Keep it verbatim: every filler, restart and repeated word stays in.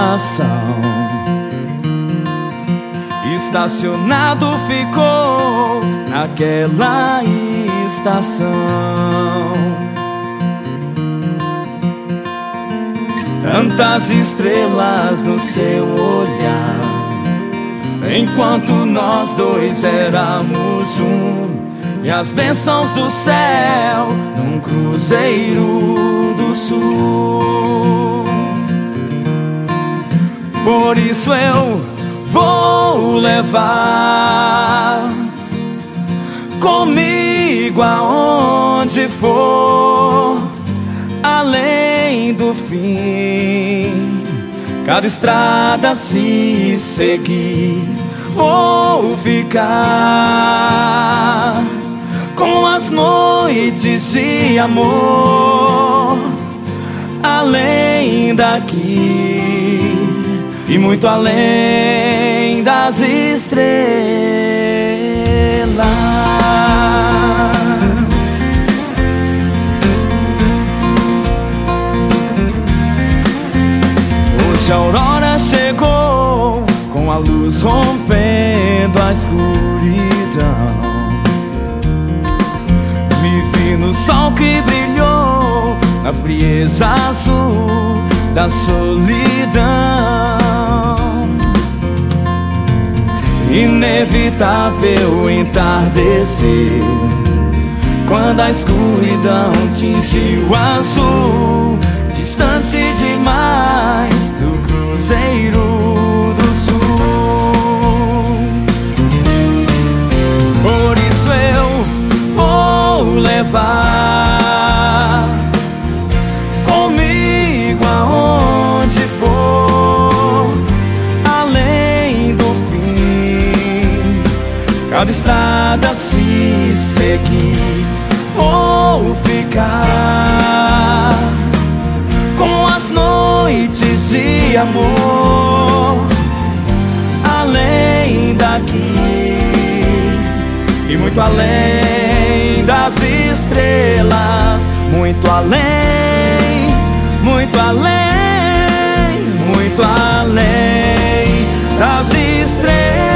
coração. Estacionado ficou naquela estação. Tantas estrelas no seu olhar, enquanto nós dois éramos um, e as bênçãos do céu num cruzeiro do sul. Por isso eu vou levar comigo aonde for, além do fim. Cada estrada se seguir, vou ficar com as noites de amor, além daqui e muito além das estrelas. Hoje a aurora chegou, com a luz rompendo a escuridão. Me vi no sol que brilhou, na frieza azul da solidão. Inevitável entardecer, quando a escuridão tingiu o azul, distante demais do cruzeiro do sul. Por isso eu vou levar comigo aonde for, além do fim. Cada estrada se seguir, vou ficar com as noites de amor, além daqui e muito além das estrelas. Muito além, muito além, muito além das estrelas.